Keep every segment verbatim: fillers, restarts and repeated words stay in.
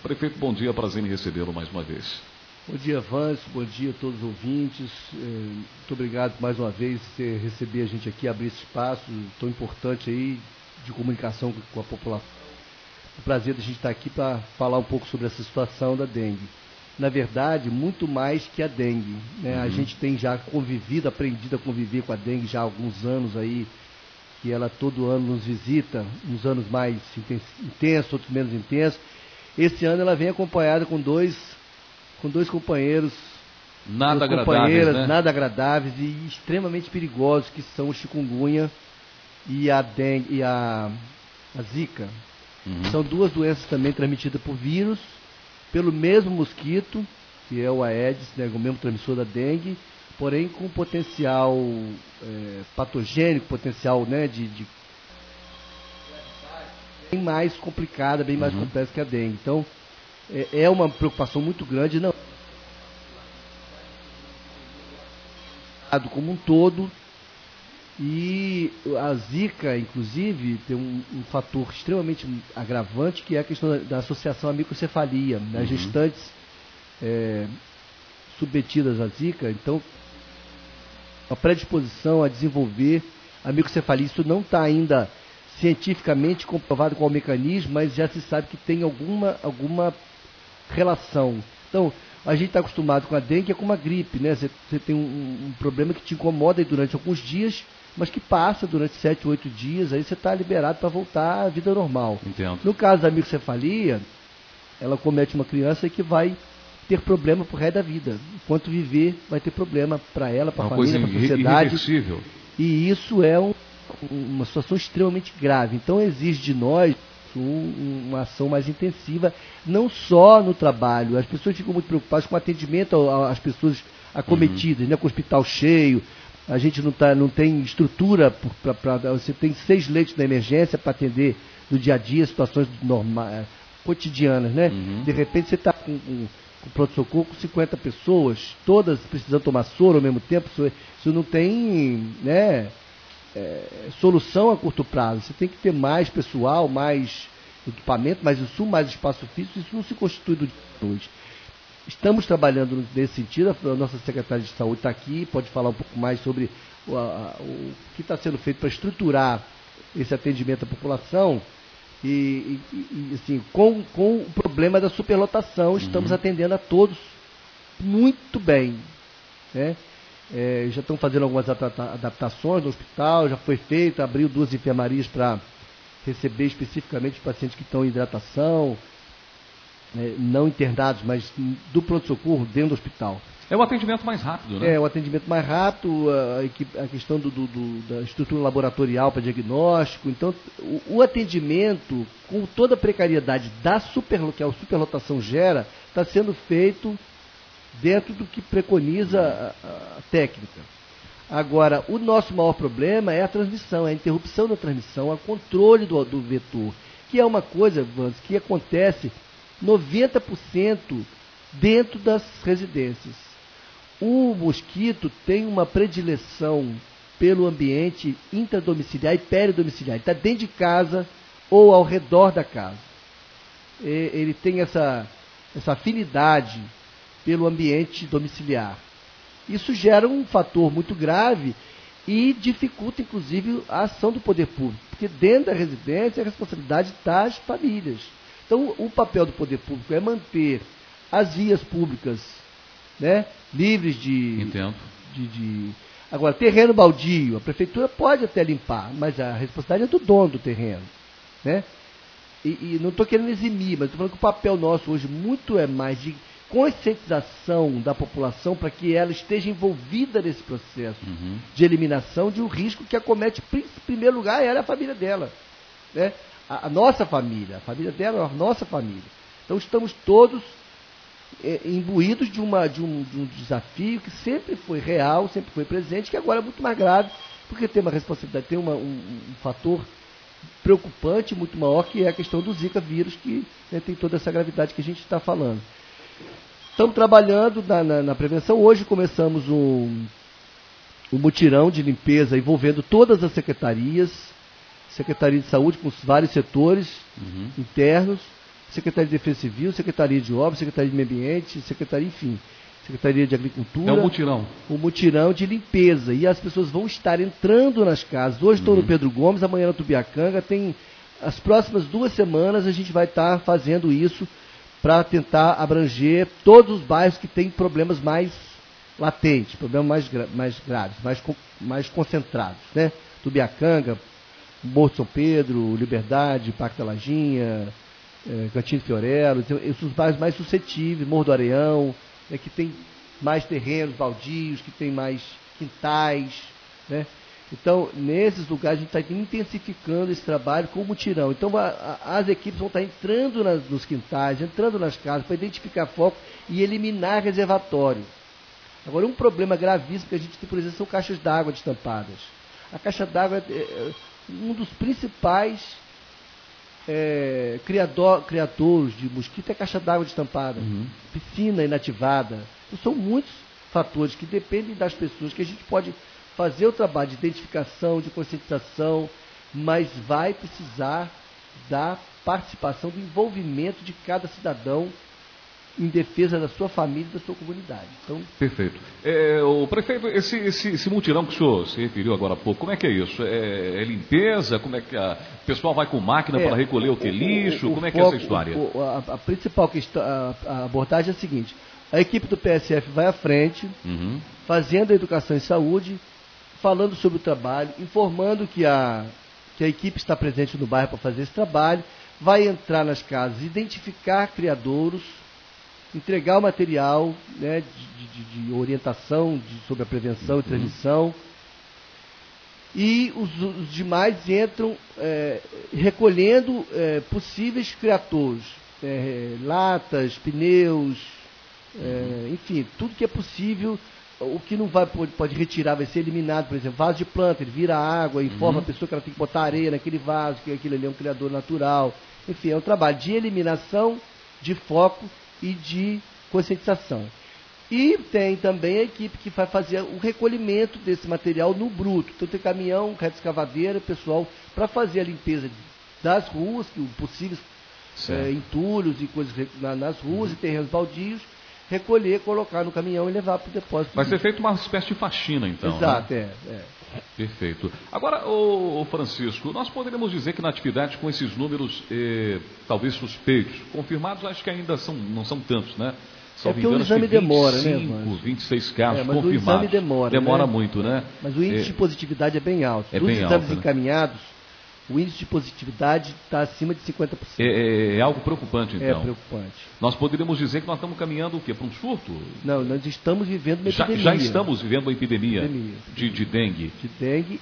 Prefeito, bom dia, prazer em recebê-lo mais uma vez. Bom dia, Vâncio, bom dia a todos os ouvintes. Muito obrigado mais uma vez por receber a gente aqui, abrir esse espaço tão importante aí de comunicação com a população. É um prazer da gente estar aqui para falar um pouco sobre essa situação da dengue. Na verdade, muito mais que a dengue, né? Uhum. A gente tem já convivido, aprendido a conviver com a dengue já há alguns anos aí, que ela todo ano nos visita, uns anos mais intensos, outros menos intensos. Esse ano ela vem acompanhada com dois, com dois companheiros, nada agradáveis, né? nada agradáveis e extremamente perigosos, que são o chikungunya e a dengue e a, a zika. Uhum. São duas doenças também transmitidas por vírus, pelo mesmo mosquito, que é o Aedes, né, o mesmo transmissor da dengue, porém com potencial é, patogênico, potencial, né, de, de bem mais complicada, bem mais uhum. complexa que a dengue. Então, é, é uma preocupação muito grande, não como um todo. E a zika, inclusive, tem um, um fator extremamente agravante, que é a questão da, da associação à microcefalia, né? As uhum. gestantes é, submetidas à zika, então, a predisposição a desenvolver a microcefalia. Isso não está ainda cientificamente comprovado qual é o mecanismo, mas já se sabe que tem alguma, alguma relação. Então, a gente está acostumado com a dengue, é como a gripe, né? Você, você tem um, um problema que te incomoda durante alguns dias, mas que passa durante sete, oito dias, aí você está liberado para voltar à vida normal. Entendo. No caso da microcefalia, ela comete uma criança que vai ter problema pro resto da vida. Enquanto viver, vai ter problema para ela, para a família, para a sociedade. Irreversível. E isso é um, uma situação extremamente grave. Então exige de nós um, uma ação mais intensiva, não só no trabalho. As pessoas ficam muito preocupadas com o atendimento às pessoas acometidas, uhum. né, com o hospital cheio. A gente não, tá, não tem estrutura, para você tem seis leitos na emergência para atender no dia a dia, situações normais, cotidianas, né? Uhum. De repente você está com, com, com pronto-socorro com cinquenta pessoas, todas precisando tomar soro ao mesmo tempo, isso, isso não tem, né, é, solução a curto prazo. Você tem que ter mais pessoal, mais equipamento, mais insumo, mais espaço físico, isso não se constitui do dia à noite. Estamos trabalhando nesse sentido, a nossa secretária de saúde está aqui, pode falar um pouco mais sobre o, a, o que está sendo feito para estruturar esse atendimento à população e, e, e assim, com, com o problema da superlotação, estamos uhum. atendendo a todos muito bem, né? É, já estão fazendo algumas adaptações no hospital, já foi feito, abriu duas enfermarias para receber especificamente os pacientes que estão em hidratação, É, não internados, mas do pronto-socorro dentro do hospital. É um atendimento mais rápido, né? É, um atendimento mais rápido, a, a questão do, do, do, da estrutura laboratorial para diagnóstico. Então, o, o atendimento, com toda a precariedade da super, que a superlotação gera, está sendo feito dentro do que preconiza a, a técnica. Agora, o nosso maior problema é a transmissão, é a interrupção da transmissão, o controle do, do vetor, que é uma coisa, Vans, que acontece noventa por cento dentro das residências. O mosquito tem uma predileção pelo ambiente intradomiciliar e peridomiciliar. Ele está dentro de casa ou ao redor da casa. Ele tem essa, essa afinidade pelo ambiente domiciliar. Isso gera um fator muito grave e dificulta, inclusive, a ação do poder público, porque dentro da residência é a responsabilidade das famílias. Então, o papel do poder público é manter as vias públicas, né, livres de, Entendo. de, de... Agora, terreno baldio, a prefeitura pode até limpar, mas a responsabilidade é do dono do terreno, né? E, e não estou querendo eximir, mas estou falando que o papel nosso hoje muito é mais de conscientização da população para que ela esteja envolvida nesse processo uhum. de eliminação de um risco que acomete, em primeiro lugar, ela e a família dela, né? A, a nossa família, a família dela é a nossa família. Então estamos todos é, imbuídos de, uma, de, um, de um desafio que sempre foi real, sempre foi presente, que agora é muito mais grave, porque tem uma responsabilidade, tem uma, um, um fator preocupante muito maior, que é a questão do Zika vírus, que, né, tem toda essa gravidade que a gente está falando. Estamos trabalhando na, na, na prevenção. Hoje começamos um, um mutirão de limpeza envolvendo todas as secretarias, Secretaria de Saúde, com vários setores uhum. internos, Secretaria de Defesa Civil, Secretaria de Obras, Secretaria de Meio Ambiente, Secretaria, enfim, Secretaria de Agricultura. É um mutirão. Um mutirão de limpeza. E as pessoas vão estar entrando nas casas. Hoje estou uhum. no Pedro Gomes, amanhã no Tubiacanga. Tem, as próximas duas semanas a gente vai estar fazendo isso para tentar abranger todos os bairros que têm problemas mais latentes, problemas mais, gra mais graves, mais, mais concentrados, né? Tubiacanga, Morro de São Pedro, Liberdade, Parque da Lajinha, é, Cantinho de Fiorello, então, esses os bairros mais suscetíveis, Morro do Areião, né, que tem mais terrenos baldios, que tem mais quintais, né? Então, nesses lugares, a gente está intensificando esse trabalho com o mutirão. Então, a, a, as equipes vão estar entrando nas, nos quintais, entrando nas casas, para identificar foco e eliminar reservatório. Agora, um problema gravíssimo que a gente tem, por exemplo, são caixas d'água destampadas. A caixa d'água é, é um dos principais é, criador, criadores de mosquito, é a caixa d'água destampada. Uhum. Piscina inativada. Então, são muitos fatores que dependem das pessoas, que a gente pode fazer o trabalho de identificação, de conscientização, mas vai precisar da participação, do envolvimento de cada cidadão em defesa da sua família e da sua comunidade. Então, perfeito. É, o prefeito, esse, esse, esse mutirão que o senhor se referiu agora há pouco, como é que é isso? É, é limpeza? Como é que a, o pessoal vai com máquina é, para recolher o que é lixo? O, o, como é que foco, é essa história? O, a, a principal questão, a, a abordagem é a seguinte: a equipe do P S F vai à frente, uhum. fazendo a educação em saúde, falando sobre o trabalho, informando que a, que a equipe está presente no bairro para fazer esse trabalho, vai entrar nas casas, identificar criadouros, entregar o material, né, de, de, de orientação de, sobre a prevenção e transmissão, e os, os demais entram é, recolhendo é, possíveis criadouros, é, latas, pneus, é, enfim, tudo que é possível. O que não vai, pode, pode retirar vai ser eliminado, por exemplo, vaso de planta, ele vira água, informa uhum. a pessoa que ela tem que botar areia naquele vaso, que aquilo ali é um criador natural. Enfim, é um trabalho de eliminação, de foco e de conscientização. E tem também a equipe que vai fazer o recolhimento desse material no bruto. Então tem caminhão, carga escavadeira, pessoal, para fazer a limpeza das ruas, que possíveis é, entulhos e coisas na, nas ruas uhum. e terrenos baldios, recolher, colocar no caminhão e levar para o depósito. Vai ser feito uma espécie de faxina, então. Exato, né? é, é. Perfeito. Agora, ô, Francisco, nós poderíamos dizer que na atividade com esses números, eh, talvez suspeitos, confirmados, acho que ainda são, não são tantos, né? Só é porque o exame demora, né, Mano? vinte e seis casos é, mas confirmados. O exame demora. Demora né? muito, né? Mas o índice é, de positividade é bem alto. É Dos bem exames alto, encaminhados, né? O índice de positividade está acima de cinquenta por cento. É, é, é algo preocupante, então. É preocupante. Nós poderíamos dizer que nós estamos caminhando o quê? Para um surto? Não, nós estamos vivendo uma já, epidemia. Já estamos vivendo uma epidemia, epidemia. De, de dengue. De dengue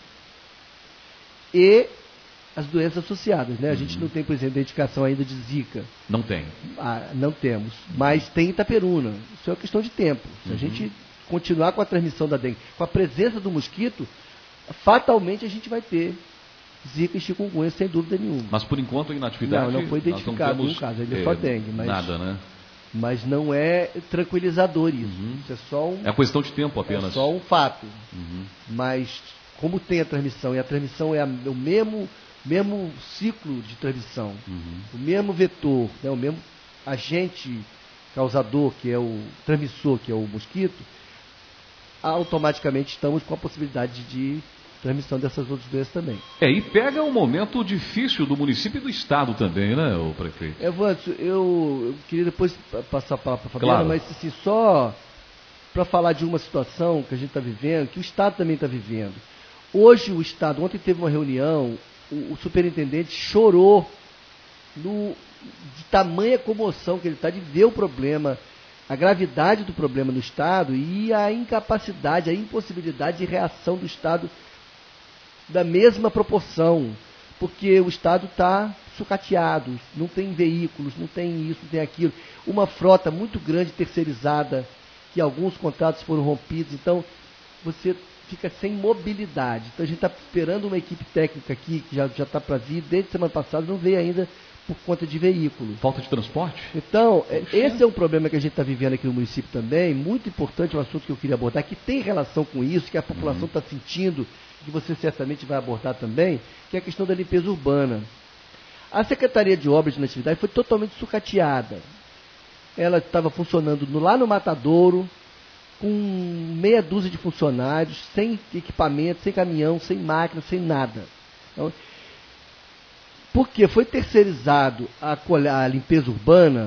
e as doenças associadas, né? A uhum. gente não tem, por exemplo, identificação ainda de Zika. Não tem. Ah, não temos. Mas tem Itaperuna. Isso é uma questão de tempo. Se uhum. a gente continuar com a transmissão da dengue, com a presença do mosquito, fatalmente a gente vai ter Zika e chikungunya, sem dúvida nenhuma. Mas por enquanto, em atividade, não, não foi identificado nenhum caso, ainda é só dengue. Mas, nada, né? Mas não é tranquilizador isso. Uhum. Isso é só um... É questão de tempo apenas. É só um fato. Uhum. Mas, como tem a transmissão, e a transmissão é a, o mesmo, mesmo ciclo de transmissão, uhum. o mesmo vetor, né, o mesmo agente causador, que é o transmissor, que é o mosquito, automaticamente estamos com a possibilidade de transmissão dessas outras doenças também. É, e pega um momento difícil do município e do estado também, né, o prefeito? Evandro, eu, eu queria depois passar a palavra para a Fabiana, claro. mas assim, só para falar de uma situação que a gente está vivendo, que o estado também está vivendo. Hoje o estado, ontem teve uma reunião, o, o superintendente chorou no, de tamanha comoção que ele está de ver o problema, a gravidade do problema no estado e a incapacidade, a impossibilidade de reação do estado da mesma proporção, porque o estado está sucateado, não tem veículos, não tem isso, não tem aquilo, uma frota muito grande terceirizada, que alguns contratos foram rompidos, então você fica sem mobilidade. Então a gente está esperando uma equipe técnica aqui, que já já está para vir, desde semana passada não veio ainda por conta de veículo. Falta de transporte? Então, Puxa. esse é um problema que a gente está vivendo aqui no município também, muito importante, um assunto que eu queria abordar, que tem relação com isso, que a população está uhum. sentindo, que você certamente vai abordar também, que é a questão da limpeza urbana. A Secretaria de Obras de Inatividade foi totalmente sucateada. Ela estava funcionando no, lá no Matadouro, com meia dúzia de funcionários, sem equipamento, sem caminhão, sem máquina, sem nada. Então, porque foi terceirizado a, a limpeza urbana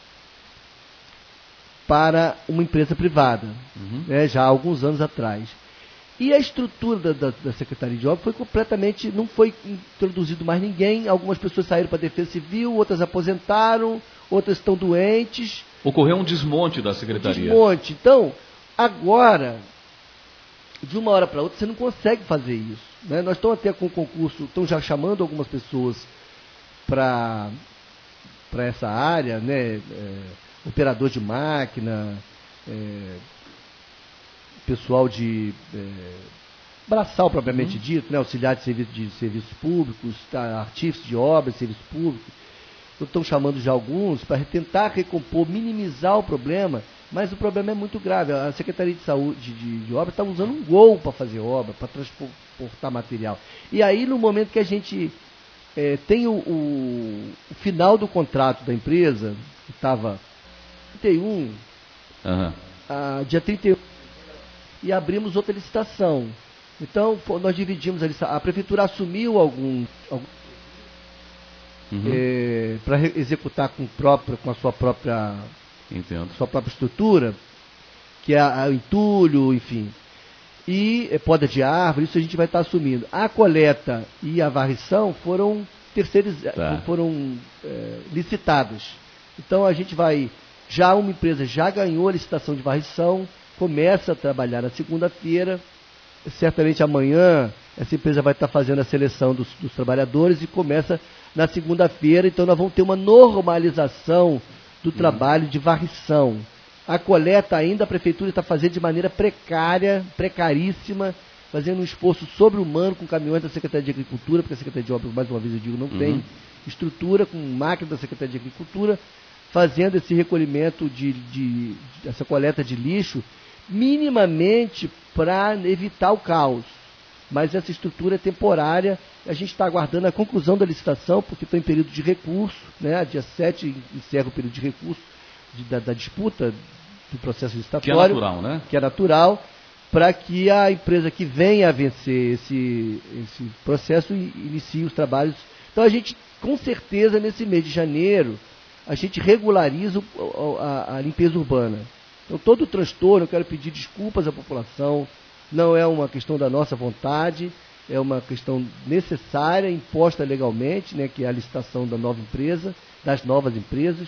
para uma empresa privada, uhum. né, já há alguns anos atrás. E a estrutura da, da, da Secretaria de Obras foi completamente, não foi introduzido mais ninguém, algumas pessoas saíram para a Defesa Civil, outras aposentaram, outras estão doentes. Ocorreu um desmonte da Secretaria. Desmonte. Então, agora, de uma hora para outra, você não consegue fazer isso. Né? Nós estamos até com o concurso, estão já chamando algumas pessoas para para essa área, né? É, operador de máquina, é, pessoal de é, braçal propriamente uhum. dito, né? Auxiliar de, serviço, de serviços públicos, tá? Artífices de obras, serviços públicos. Estão chamando já alguns para tentar recompor, minimizar o problema, mas o problema é muito grave. A Secretaria de Saúde de, de Obras está usando um gol para fazer obra, para transportar material. E aí, no momento que a gente é, tem o, o, o final do contrato da empresa, que estava trinta e um, uhum. a, dia trinta e um, e abrimos outra licitação. Então, nós dividimos a licitação. A Prefeitura assumiu algum... algum Uhum. É, para executar com, própria, com a sua própria, sua própria estrutura, que é o entulho, enfim, e é, poda de árvore, isso a gente vai estar assumindo. A coleta e a varrição foram terceirizadas, tá. foram é, licitadas. Então a gente vai, já uma empresa já ganhou a licitação de varrição, começa a trabalhar na segunda-feira, certamente amanhã essa empresa vai estar fazendo a seleção dos, dos trabalhadores e começa na segunda-feira, então nós vamos ter uma normalização do uhum. trabalho de varrição. A coleta ainda a Prefeitura está fazendo de maneira precária, precaríssima, fazendo um esforço sobre-humano com caminhões da Secretaria de Agricultura, porque a Secretaria de Obras, mais uma vez eu digo, não uhum. tem estrutura, com máquina da Secretaria de Agricultura, fazendo esse recolhimento, de, de, de essa coleta de lixo, minimamente para evitar o caos. Mas essa estrutura é temporária, a gente está aguardando a conclusão da licitação, porque está em período de recurso, né? Dia sete encerra o período de recurso de, da, da disputa do processo licitatório. Que é natural, né? Que é natural, para que a empresa que venha a vencer esse, esse processo inicie os trabalhos. Então a gente, com certeza, nesse mês de janeiro, a gente regulariza o, a, a limpeza urbana. Então todo o transtorno, eu quero pedir desculpas à população, não é uma questão da nossa vontade, é uma questão necessária, imposta legalmente, né, que é a licitação da nova empresa, das novas empresas,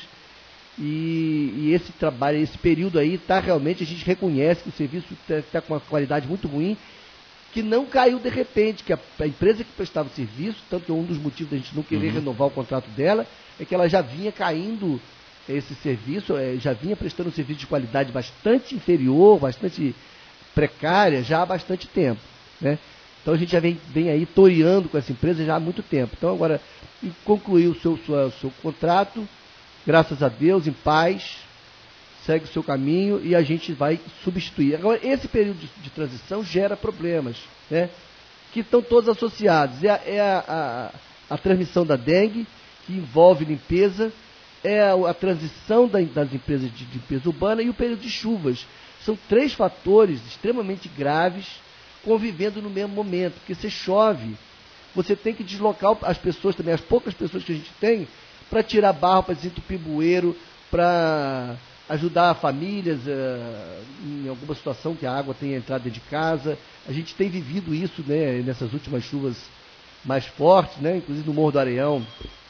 e, e esse trabalho, esse período aí, tá, realmente a gente reconhece que o serviço está tá com uma qualidade muito ruim, que não caiu de repente, que a, a empresa que prestava o serviço, tanto que um dos motivos da gente não querer uhum. renovar o contrato dela, é que ela já vinha caindo esse serviço, é, já vinha prestando um serviço de qualidade bastante inferior, bastante precária, já há bastante tempo, né? Então a gente já vem, vem aí toreando com essa empresa já há muito tempo. Então agora concluiu o seu, sua, seu contrato, graças a Deus, em paz, segue o seu caminho e a gente vai substituir. Agora, esse período de, de transição gera problemas, né? Que estão todos associados. É, a, é a, a, a transmissão da dengue, que envolve limpeza, é a, a transição da, das empresas de, de limpeza urbana e o período de chuvas. São três fatores extremamente graves convivendo no mesmo momento, porque você chove, você tem que deslocar as pessoas também, as poucas pessoas que a gente tem, para tirar barro, para desentupir bueiro, para ajudar famílias uh, em alguma situação que a água tenha entrado dentro de casa. A gente tem vivido isso, né, nessas últimas chuvas mais fortes, né, inclusive no Morro do Areião,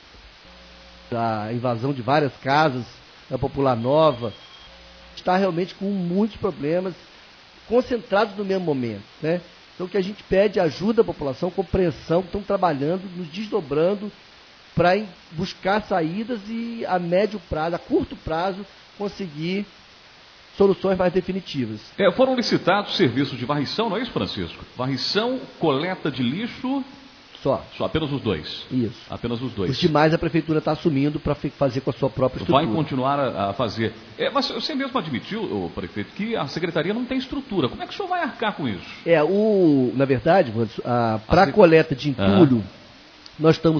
a invasão de várias casas da Popular Nova, está realmente com muitos problemas concentrados no mesmo momento, né? Então, o que a gente pede é ajuda à população, compreensão, que estão trabalhando, nos desdobrando para buscar saídas e a médio prazo, a curto prazo, conseguir soluções mais definitivas. É, foram licitados serviços de varrição, não é isso, Francisco? Varrição, coleta de lixo... Só. Só, apenas os dois? Isso. Apenas os dois. Os demais a Prefeitura está assumindo para fazer com a sua própria estrutura. Vai continuar a, a fazer. É, mas você mesmo admitiu, o prefeito, que a Secretaria não tem estrutura. Como é que o senhor vai arcar com isso? É, o, na verdade, para a coleta de entulho, uhum. nós estamos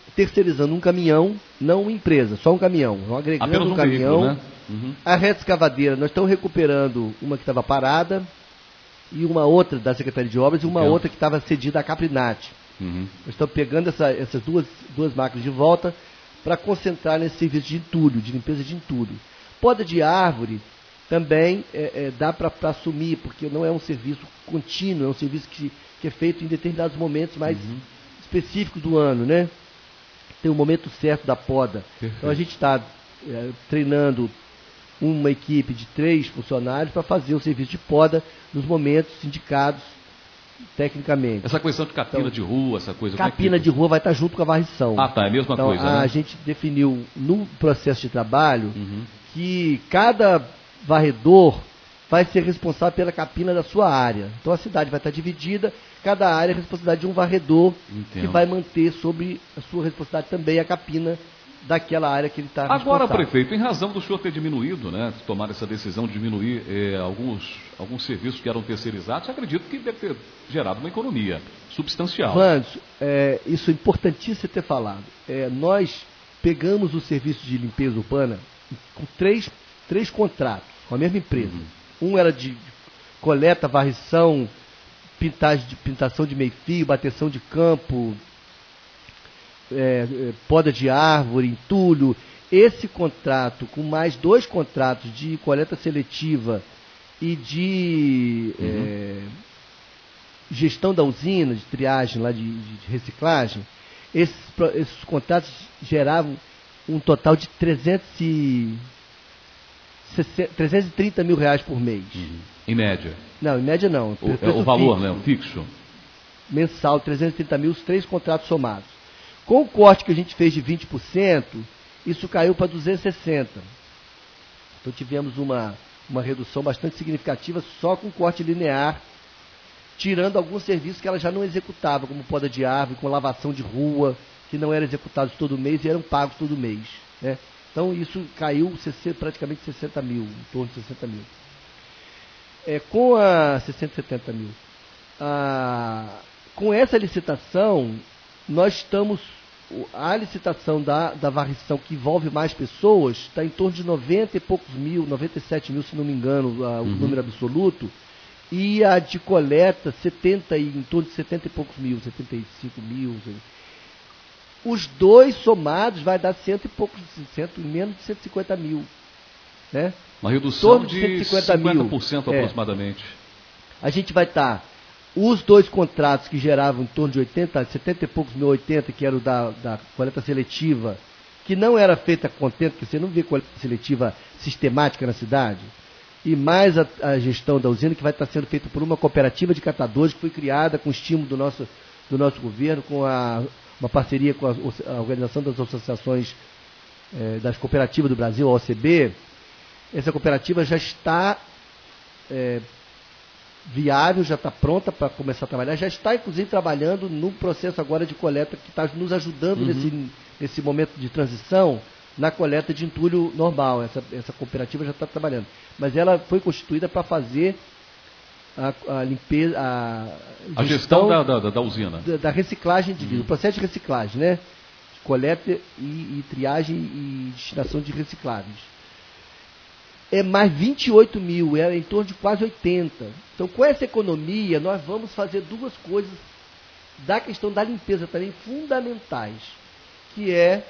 terceirizando um caminhão, não uma empresa, só um caminhão. Então, agregando Apenas um, um caminhão. veículo, né? Uhum. A reta escavadeira, nós estamos recuperando uma que estava parada e uma outra da Secretaria de Obras e uma Entendo. outra que estava cedida à Caprinat. Uhum. Nós estamos pegando essa, essas duas, duas máquinas de volta para concentrar nesse serviço de entulho, de limpeza de entulho. Poda de árvore também é, é, dá para assumir, porque não é um serviço contínuo, é um serviço que, que é feito em determinados momentos mais uhum. específicos do ano, né? Tem o momento certo da poda. Perfeito. Então a gente está é, treinando uma equipe de três funcionários para fazer o serviço de poda nos momentos indicados tecnicamente. Essa questão de capina então, de rua, essa coisa... Capina é que... de rua vai estar junto com a varrição. Ah, tá, é a mesma então, coisa, a, né? A gente definiu no processo de trabalho uhum. que cada varredor vai ser responsável pela capina da sua área. Então a cidade vai estar dividida, cada área é responsabilidade de um varredor Entendo. Que vai manter sobre a sua responsabilidade também a capina daquela área que ele está responsável. Agora, prefeito, em razão do senhor ter diminuído, né, tomar essa decisão de diminuir eh, alguns, alguns serviços que eram terceirizados, acredito que deve ter gerado uma economia substancial. Vandes, é, isso é importantíssimo você ter falado. É, nós pegamos o serviço de limpeza urbana com três, três contratos, com a mesma empresa. Uhum. Um era de coleta, varrição, pintagem de, pintação de meio-fio, bateção de campo, É, é, poda de árvore, entulho. Esse contrato, com mais dois contratos de coleta seletiva e de uhum. é, gestão da usina, de triagem lá de, de reciclagem, esses, esses contratos geravam um total de trezentos e trinta mil reais por mês. Uhum. Em média? Não, em média não. O, é o valor, fixo, né? O fixo? Mensal, trezentos e trinta mil, os três contratos somados. Com o corte que a gente fez de vinte por cento, isso caiu para duzentos e sessenta por cento. Então tivemos uma, uma redução bastante significativa só com corte linear, tirando alguns serviços que ela já não executava, como poda de árvore, com lavação de rua, que não eram executados todo mês e eram pagos todo mês. Né? Então isso caiu praticamente sessenta mil, em torno de sessenta mil. É, com a sessenta, setenta mil. A, com essa licitação, nós estamos... A licitação da, da varrição que envolve mais pessoas está em torno de noventa e poucos mil, noventa e sete mil, se não me engano, a, o uhum. número absoluto, e a de coleta, setenta e, em torno de setenta e poucos mil, setenta e cinco mil. Os dois somados vai dar cento e poucos, cento, menos de cento e cinquenta mil. Né? Uma redução de, de cento e cinquenta cinquenta por cento mil, aproximadamente. É. A gente vai estar... Tá, os dois contratos que geravam em torno de oitenta, setenta e poucos mil, oitenta, que era o da, da coleta seletiva, que não era feita contente, porque você não vê coleta seletiva sistemática na cidade, e mais a, a gestão da usina, que vai estar sendo feita por uma cooperativa de catadores, que foi criada com estímulo do nosso, do nosso governo, com a, uma parceria com a, a Organização das Associações eh, das Cooperativas do Brasil, a O C B. Essa cooperativa já está... Eh, viável, já está pronta para começar a trabalhar, já está inclusive trabalhando no processo agora de coleta, que está nos ajudando uhum. nesse, nesse momento de transição na coleta de entulho normal. Essa, essa cooperativa já está trabalhando, mas ela foi constituída para fazer a, a limpeza, a, a gestão da, da, da usina, da, da reciclagem de vidro, uhum. o processo de reciclagem, né? Coleta e, e triagem e destinação de recicláveis. É mais vinte e oito mil, é em torno de quase oitenta. Então, com essa economia, nós vamos fazer duas coisas da questão da limpeza também fundamentais, que é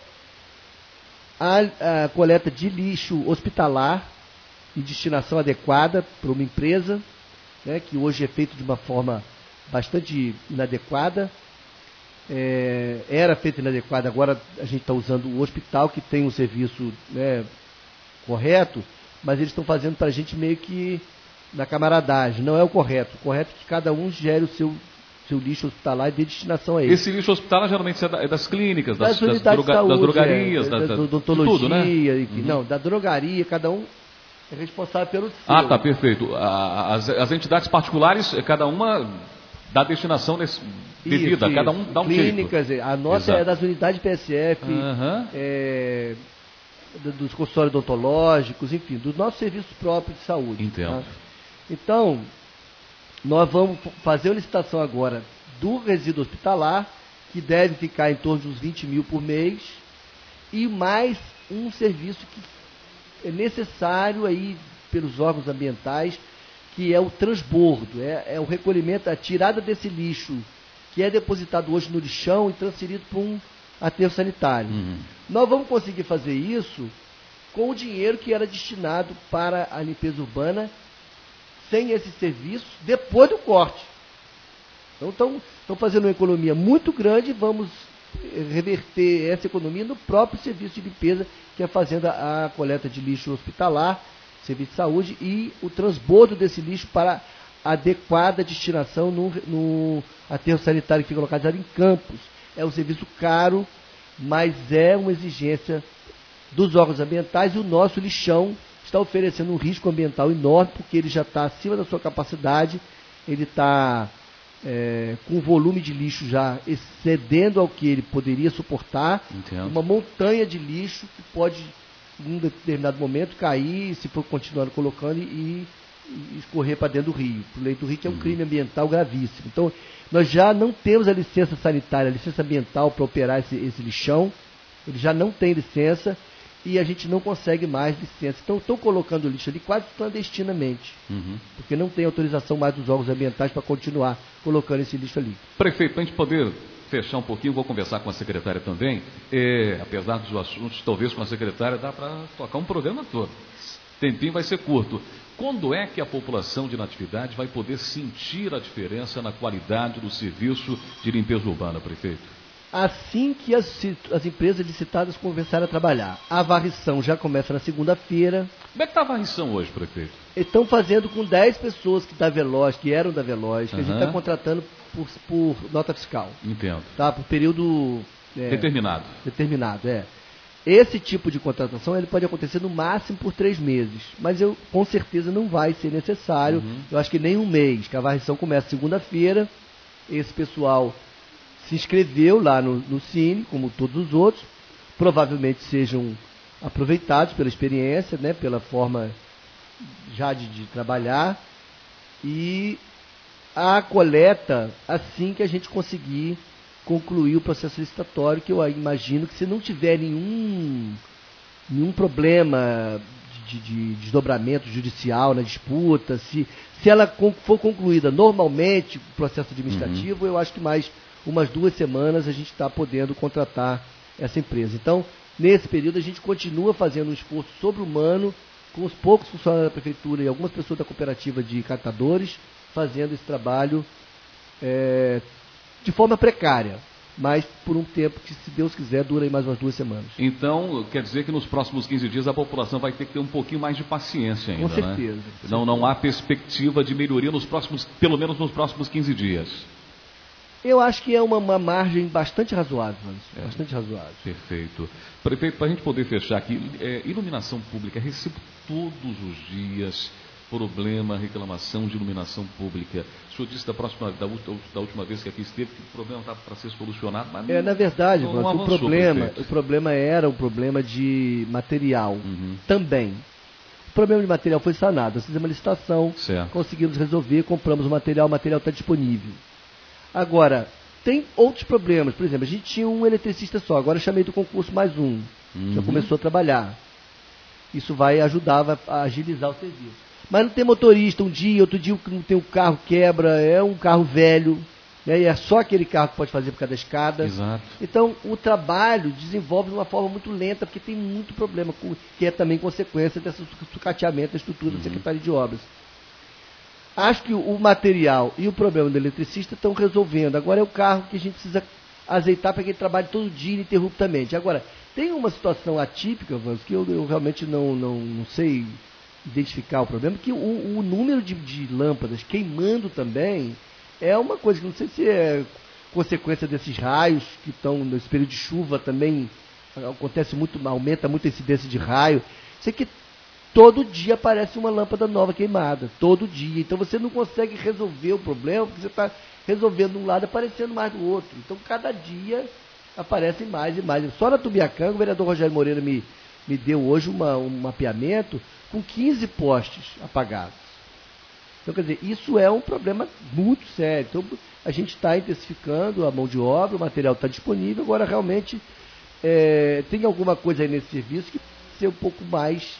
a, a coleta de lixo hospitalar e destinação adequada para uma empresa, né, que hoje é feito de uma forma bastante inadequada. É, era feito inadequada, agora a gente está usando o hospital, que tem um serviço, né, correto, mas eles estão fazendo para a gente meio que na camaradagem. Não é o correto. O correto é que cada um gere o seu, seu lixo hospitalar e dê destinação a ele. Esse lixo hospitalar geralmente é das clínicas, das, das, unidades das, droga, de saúde, das drogarias, é, da, da, da odontologia, tudo, né? Enfim, uhum. Não, da drogaria, cada um é responsável pelo seu. Ah, tá, perfeito. As, as entidades particulares, cada uma dá destinação nesse, devida, isso, cada um dá um clínicas, jeito. A nossa Exato. É das unidades P S F, uhum. é, dos consultórios odontológicos, enfim, dos nossos serviços próprios de saúde. Entendo. Tá? Então, nós vamos fazer a licitação agora do resíduo hospitalar que deve ficar em torno de uns vinte mil por mês, e mais um serviço que é necessário aí pelos órgãos ambientais, que é o transbordo, é, é o recolhimento, a tirada desse lixo que é depositado hoje no lixão e transferido para um aterro sanitário. Uhum. Nós vamos conseguir fazer isso com o dinheiro que era destinado para a limpeza urbana, sem esse serviço, depois do corte. Então, estão fazendo uma economia muito grande, vamos reverter essa economia no próprio serviço de limpeza, que é fazendo a, a coleta de lixo hospitalar, serviço de saúde, e o transbordo desse lixo para adequada destinação no, no aterro sanitário que fica localizado em Campos. É um serviço caro, mas é uma exigência dos órgãos ambientais, e o nosso lixão está oferecendo um risco ambiental enorme, porque ele já está acima da sua capacidade, ele está é, com o volume de lixo já excedendo ao que ele poderia suportar. Entendo. Uma montanha de lixo que pode, em um determinado momento, cair, se for continuando colocando, e, e escorrer para dentro do rio, para o leito do rio, que é um uhum. crime ambiental gravíssimo. Então, nós já não temos a licença sanitária, a licença ambiental para operar esse, esse lixão, ele já não tem licença, e a gente não consegue mais licença. Então, estão colocando o lixo ali quase clandestinamente, uhum. porque não tem autorização mais dos órgãos ambientais para continuar colocando esse lixo ali. Prefeito, para a gente poder fechar um pouquinho, vou conversar com a secretária também, é, apesar dos assuntos, talvez com a secretária dá para tocar um programa todo. Tempinho vai ser curto. Quando é que a população de Natividade vai poder sentir a diferença na qualidade do serviço de limpeza urbana, prefeito? Assim que as, as empresas licitadas começarem a trabalhar. A varrição já começa na segunda-feira. Como é que está a varrição hoje, prefeito? Estão fazendo com dez pessoas que, da Veloz, que eram da Veloz, que uhum. a gente está contratando por, por nota fiscal. Entendo. Tá? Por período... É, determinado. Determinado, é. Esse tipo de contratação ele pode acontecer no máximo por três meses, mas eu com certeza não vai ser necessário. Uhum. Eu acho que nem um mês, que a varrição começa segunda-feira, esse pessoal se inscreveu lá no, no Cine, como todos os outros, provavelmente sejam aproveitados pela experiência, né, pela forma já de, de trabalhar, e a coleta assim que a gente conseguir concluir o processo licitatório, que eu imagino que se não tiver nenhum, nenhum problema de, de, de desdobramento judicial na disputa, se, se ela for concluída normalmente, o processo administrativo, uhum. eu acho que mais umas duas semanas a gente está podendo contratar essa empresa. Então, nesse período, a gente continua fazendo um esforço sobre-humano com os poucos funcionários da prefeitura e algumas pessoas da cooperativa de catadores, fazendo esse trabalho é, de forma precária, mas por um tempo que, se Deus quiser, dura aí mais umas duas semanas. Então, quer dizer que nos próximos quinze dias a população vai ter que ter um pouquinho mais de paciência ainda, com certeza, né? Com não, certeza. não há perspectiva de melhoria nos próximos, pelo menos nos próximos quinze dias. Eu acho que é uma, uma margem bastante razoável, é, bastante razoável. Perfeito. Prefeito, para a gente poder fechar aqui, é, iluminação pública, recebo todos os dias problema, reclamação de iluminação pública. O senhor disse da, próxima, da, da última vez que aqui esteve que o problema estava para ser solucionado, mas não, é, na verdade, não, não avançou, o, problema, o problema era um problema de material uhum. também. O problema de material foi sanado. Nós fizemos uma licitação, certo. Conseguimos resolver, compramos o material, o material está disponível. Agora, tem outros problemas. Por exemplo, a gente tinha um eletricista só, agora eu chamei do concurso mais um, uhum. já começou a trabalhar. Isso vai ajudar, vai agilizar o serviço. Mas não tem motorista, um dia, outro dia não tem o carro quebra, é um carro velho, né, e é só aquele carro que pode fazer por cada escada. Exato. Então, o trabalho desenvolve de uma forma muito lenta, porque tem muito problema, que é também consequência desse sucateamento da estrutura uhum. da Secretaria de Obras. Acho que o material e o problema do eletricista estão resolvendo. Agora é o carro que a gente precisa azeitar para que ele trabalhe todo dia ininterruptamente. Agora, tem uma situação atípica, Vans, que eu, eu realmente não, não, não sei identificar o problema, que o, o número de, de lâmpadas queimando também é uma coisa que não sei se é consequência desses raios que estão nesse período de chuva também, acontece muito, aumenta muito a incidência de raio. Sei que todo dia aparece uma lâmpada nova queimada, todo dia. Então você não consegue resolver o problema, porque você está resolvendo um lado, aparecendo mais do outro. Então cada dia aparecem mais e mais. Só na Tubiacanga, o vereador Rogério Moreira me, me deu hoje uma, um mapeamento com quinze postes apagados. Então, quer dizer, isso é um problema muito sério. Então, a gente está intensificando a mão de obra, o material está disponível, agora realmente é, tem alguma coisa aí nesse serviço que precisa ser um pouco mais,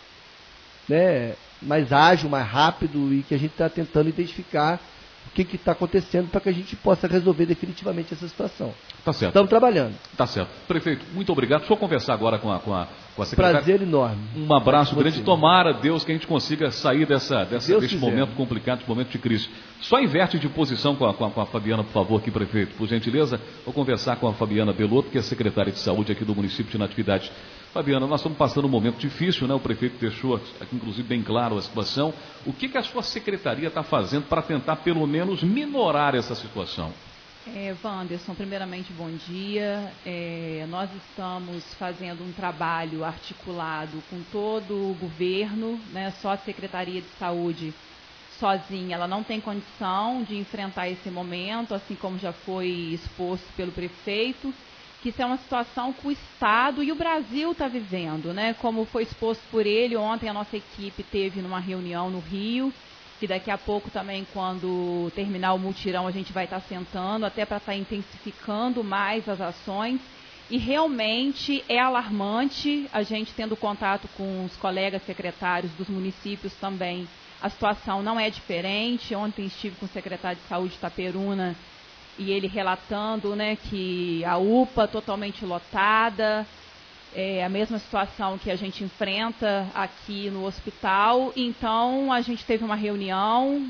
né, mais ágil, mais rápido, e que a gente está tentando identificar o que está acontecendo para que a gente possa resolver definitivamente essa situação. Tá certo. Estamos trabalhando. Tá certo. Prefeito, muito obrigado. Deixa eu conversar agora com a, com a, com a secretária. Prazer enorme. Um abraço grande. Tomara, Deus, que a gente consiga sair dessa, dessa, desse quiser. momento complicado, desse momento de crise. Só inverte de posição com a, com, a, com a Fabiana, por favor, aqui, prefeito. Por gentileza, vou conversar com a Fabiana Belotto, que é secretária de saúde aqui do município de Natividade. Fabiana, nós estamos passando um momento difícil, né? O prefeito deixou aqui, inclusive, bem claro a situação. O que, que a sua secretaria está fazendo para tentar, pelo menos, minorar essa situação? É, Wanderson, primeiramente, bom dia. É, nós estamos fazendo um trabalho articulado com todo o governo, né? Só a Secretaria de Saúde sozinha, ela não tem condição de enfrentar esse momento, assim como já foi exposto pelo prefeito, que isso é uma situação que o Estado e o Brasil está vivendo, né? Como foi exposto por ele, ontem a nossa equipe teve numa reunião no Rio, que daqui a pouco também, quando terminar o mutirão, a gente vai estar sentando, até para estar intensificando mais as ações. E realmente é alarmante, a gente tendo contato com os colegas secretários dos municípios também, a situação não é diferente. Ontem estive com o secretário de Saúde de Itaperuna, e ele relatando, né, que a U P A totalmente lotada, é a mesma situação que a gente enfrenta aqui no hospital. Então, a gente teve uma reunião,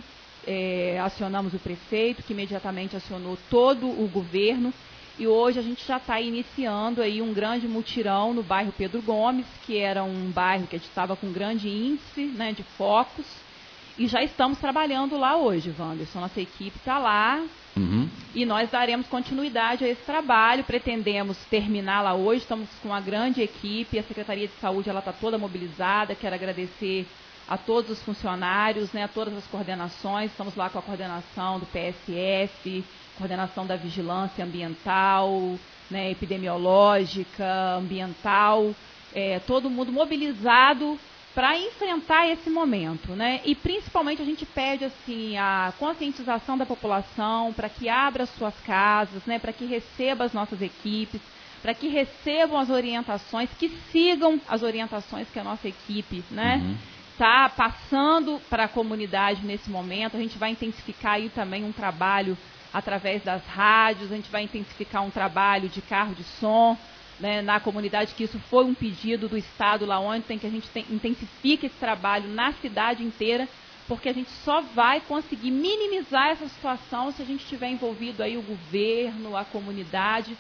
é, acionamos o prefeito, que imediatamente acionou todo o governo, e hoje a gente já está iniciando aí um grande mutirão no bairro Pedro Gomes, que era um bairro que a gente estava com grande índice, né, de focos, e já estamos trabalhando lá hoje, Wanderson. Nossa equipe está lá, uhum, e nós daremos continuidade a esse trabalho. Pretendemos terminar lá hoje, estamos com uma grande equipe, a Secretaria de Saúde está toda mobilizada. Quero agradecer a todos os funcionários, né, a todas as coordenações. Estamos lá com a coordenação do P S F, coordenação da vigilância ambiental, né, epidemiológica, ambiental, é, todo mundo mobilizado para enfrentar esse momento, né? E principalmente a gente pede assim a conscientização da população para que abra as suas casas, né? Para que receba as nossas equipes, para que recebam as orientações, que sigam as orientações que a nossa equipe, né, está uhum. passando para a comunidade nesse momento. A gente vai intensificar aí também um trabalho através das rádios, a gente vai intensificar um trabalho de carro de som, né, na comunidade, que isso foi um pedido do Estado lá ontem, que a gente tem, intensifique esse trabalho na cidade inteira, porque a gente só vai conseguir minimizar essa situação se a gente tiver envolvido aí o governo, a comunidade,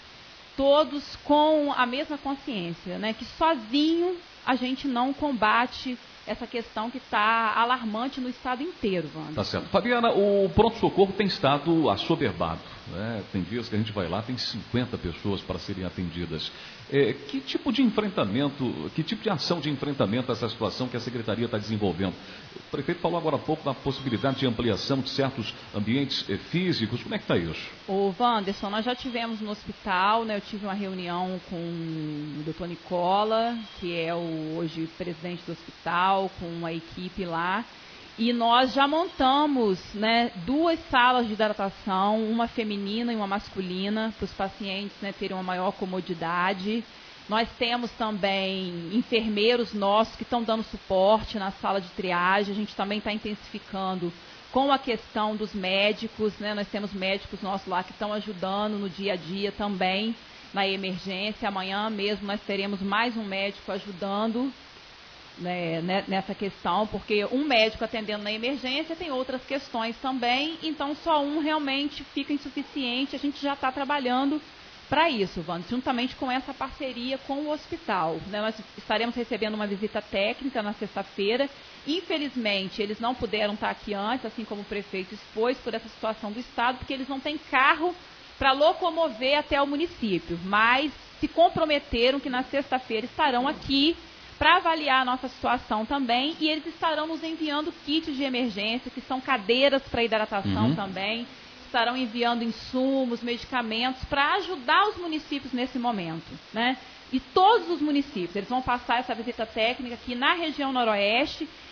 todos com a mesma consciência, né, que sozinho a gente não combate essa questão que está alarmante no estado inteiro, Wanda. Tá certo. Fabiana, o pronto-socorro tem estado assoberbado, né? Tem dias que a gente vai lá, tem cinquenta pessoas para serem atendidas. É, que tipo de enfrentamento, que tipo de ação de enfrentamento a essa situação que a Secretaria está desenvolvendo? O prefeito falou agora há pouco da possibilidade de ampliação de certos ambientes eh, físicos. Como é que está isso? Ô, Wanderson, nós já tivemos no hospital, né, eu tive uma reunião com o doutor Nicola, que é o, hoje presidente do hospital, com a equipe lá, e nós já montamos, né, duas salas de hidratação, uma feminina e uma masculina, para os pacientes, né, terem uma maior comodidade. Nós temos também enfermeiros nossos que estão dando suporte na sala de triagem. A gente também está intensificando com a questão dos médicos, né? Nós temos médicos nossos lá que estão ajudando no dia a dia também na emergência. Amanhã mesmo nós teremos mais um médico ajudando, né, nessa questão, porque um médico atendendo na emergência tem outras questões também, então só um realmente fica insuficiente. A gente já está trabalhando para isso, Wanda, juntamente com essa parceria com o hospital, né? Nós estaremos recebendo uma visita técnica na sexta-feira. Infelizmente, eles não puderam estar aqui antes, assim como o prefeito expôs, por essa situação do estado, porque eles não têm carro para locomover até o município, mas se comprometeram que na sexta-feira estarão aqui para avaliar a nossa situação também, e eles estarão nos enviando kits de emergência, que são cadeiras para hidratação uhum. também, estarão enviando insumos, medicamentos para ajudar os municípios nesse momento, né? E todos os municípios, eles vão passar essa visita técnica aqui na região noroeste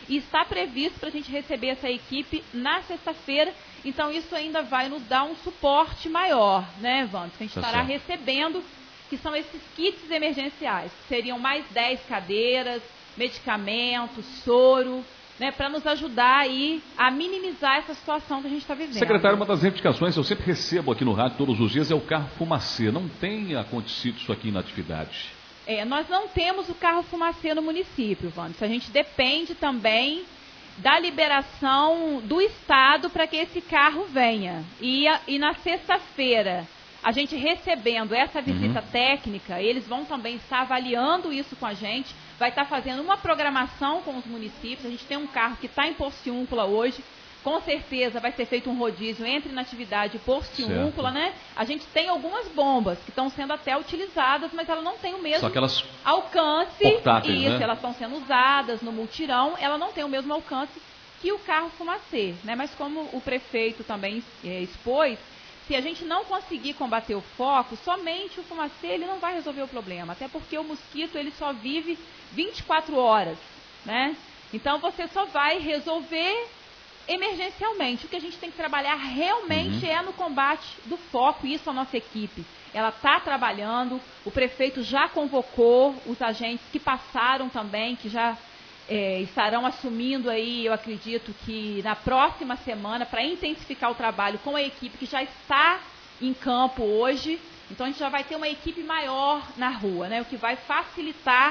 e está previsto para a gente receber essa equipe na sexta-feira. Então isso ainda vai nos dar um suporte maior, né, Evandro? Que a gente Tá estará certo. recebendo, que são esses kits emergenciais, que seriam mais dez cadeiras, medicamentos, soro, né, para nos ajudar aí a minimizar essa situação que a gente está vivendo. Secretário, uma das reivindicações que eu sempre recebo aqui no rádio todos os dias é o carro fumacê. Não tem acontecido isso aqui na atividade? É, nós não temos o carro fumacê no município, Wander. A gente depende também da liberação do Estado para que esse carro venha. E, a, e na sexta-feira, a gente recebendo essa visita uhum. técnica, eles vão também estar avaliando isso com a gente, vai estar fazendo uma programação com os municípios. A gente tem um carro que está em Porciúncula hoje, com certeza vai ser feito um rodízio entre Natividade e Porciúncula, né? A gente tem algumas bombas que estão sendo até utilizadas, mas elas não têm o mesmo alcance. Portáteis, isso, né? Elas estão sendo usadas no multirão, ela não tem o mesmo alcance que o carro fumacê, né? Mas como o prefeito também é, expôs, se a gente não conseguir combater o foco, somente o fumacê ele não vai resolver o problema, até porque o mosquito ele só vive vinte e quatro horas, né? Então você só vai resolver emergencialmente. O que a gente tem que trabalhar realmente uhum. é no combate do foco, e isso a nossa equipe. Ela está trabalhando, o prefeito já convocou os agentes que passaram também, que já é, estarão assumindo aí, eu acredito que na próxima semana, para intensificar o trabalho com a equipe que já está em campo hoje. Então a gente já vai ter uma equipe maior na rua, né? O que vai facilitar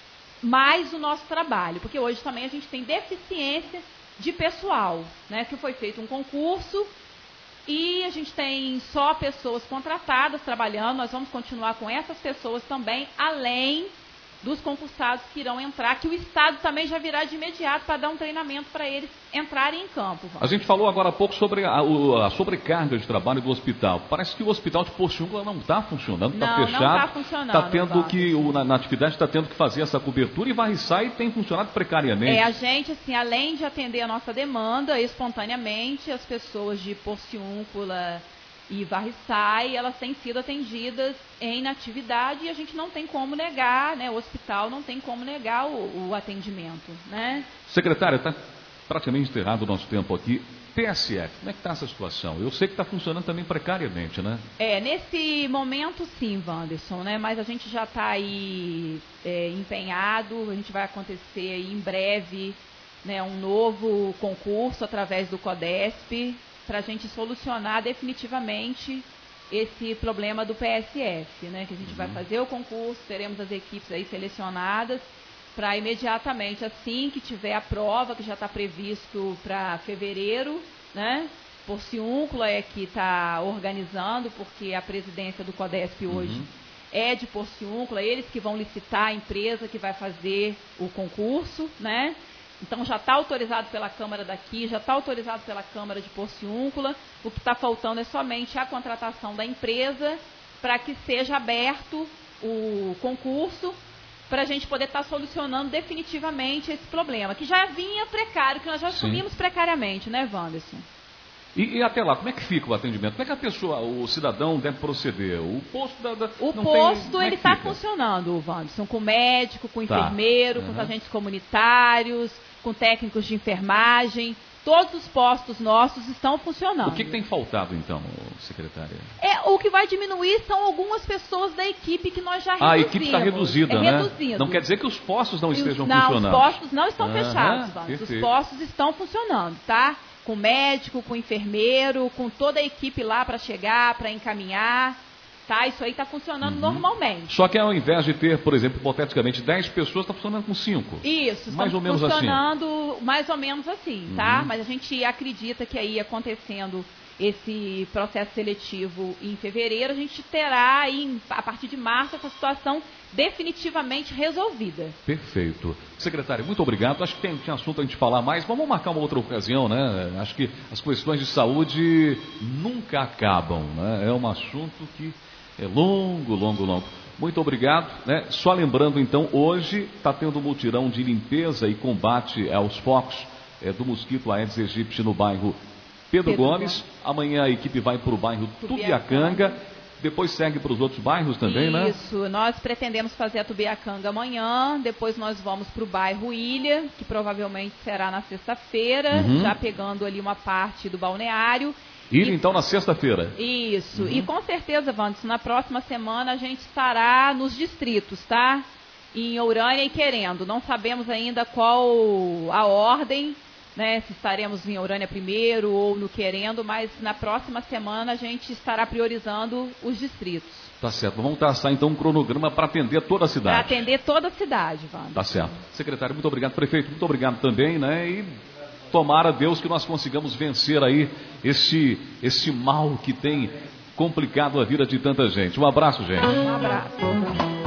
mais o nosso trabalho, porque hoje também a gente tem deficiência de pessoal, né, que foi feito um concurso e a gente tem só pessoas contratadas trabalhando. Nós vamos continuar com essas pessoas também, além dos concursados que irão entrar, que o Estado também já virá de imediato para dar um treinamento para eles entrarem em campo. Vamos. A gente falou agora há pouco sobre a, a sobrecarga de trabalho do hospital. Parece que o hospital de Porciúncula não está funcionando, está fechado. Não está funcionando. Está tendo que, o, na, na atividade está tendo que fazer essa cobertura e Varriçai tem funcionado precariamente. É, a gente, assim, além de atender a nossa demanda espontaneamente, as pessoas de Porciúncula e Varriçai, elas têm sido atendidas em inatividade e a gente não tem como negar, né? O hospital não tem como negar o, o atendimento, né? Secretária, está praticamente encerrado o nosso tempo aqui. P S F, como é que está essa situação? Eu sei que está funcionando também precariamente, né? É, nesse momento sim, Wanderson, né? Mas a gente já está aí é, empenhado, a gente vai acontecer aí em breve, né, um novo concurso através do CODESP, para a gente solucionar definitivamente esse problema do P S F, né? Que a gente uhum. vai fazer o concurso, teremos as equipes aí selecionadas para imediatamente, assim que tiver a prova, que já está previsto para fevereiro, né? Porciúncula é que está organizando, porque a presidência do CODESP hoje uhum. é de Porciúncula, eles que vão licitar a empresa que vai fazer o concurso, né? Então já está autorizado pela Câmara daqui, já está autorizado pela Câmara de Porciúncula. O que está faltando é somente a contratação da empresa para que seja aberto o concurso, para a gente poder estar tá solucionando definitivamente esse problema, que já vinha precário, que nós já assumimos precariamente, né, Wanderson? E, e até lá, como é que fica o atendimento? Como é que a pessoa, o cidadão deve proceder? O posto da... da o não posto, tem, ele está funcionando, Wanderson, com médico, com tá. enfermeiro, uhum. com os agentes comunitários, com técnicos de enfermagem. Todos os postos nossos estão funcionando. O que, que tem faltado, então, secretária? É, o que vai diminuir são algumas pessoas da equipe que nós já reduzimos. Ah, a equipe está reduzida, é né? Reduzindo. Não quer dizer que os postos não estejam não, funcionando. Não, os postos não estão ah, fechados, Vamos. Os postos estão funcionando, tá? Com médico, com enfermeiro, com toda a equipe lá para chegar, para encaminhar. Tá, isso aí está funcionando uhum. normalmente. Só que ao invés de ter, por exemplo, hipoteticamente dez pessoas, está funcionando com cinco. Isso, mais ou menos funcionando assim. mais ou menos assim, uhum. tá? Mas a gente acredita que aí acontecendo esse processo seletivo em fevereiro, a gente terá aí, a partir de março, essa situação definitivamente resolvida. Perfeito. Secretário, muito obrigado. Acho que tem, tem assunto a gente falar mais. Vamos marcar uma outra ocasião, né? Acho que as questões de saúde nunca acabam, né? É um assunto que é longo, longo, longo. Muito obrigado, né? Só lembrando, então, hoje está tendo um mutirão de limpeza e combate aos focos é, do mosquito Aedes aegypti no bairro Pedro, Pedro Gomes. Gomes. Amanhã a equipe vai para o bairro Tubiacanga. depois segue para os outros bairros também, Isso, né? Isso, nós pretendemos fazer a Tubiacanga amanhã, depois nós vamos para o bairro Ilha, que provavelmente será na sexta-feira, uhum. já pegando ali uma parte do balneário. Ilha, e, então, na sexta-feira. Isso, uhum. e com certeza, Wanderson, na próxima semana a gente estará nos distritos, tá? Em Ourânia e Querendo. Não sabemos ainda qual a ordem, né, se estaremos em Ourânia primeiro ou no Querendo, mas na próxima semana a gente estará priorizando os distritos. Tá certo. Vamos traçar então um cronograma para atender toda a cidade. Para atender toda a cidade, Wanderson. Tá certo. Secretário, muito obrigado. Prefeito, muito obrigado também, né? E tomara Deus que nós consigamos vencer aí esse, esse mal que tem complicado a vida de tanta gente. Um abraço, gente. Um abraço.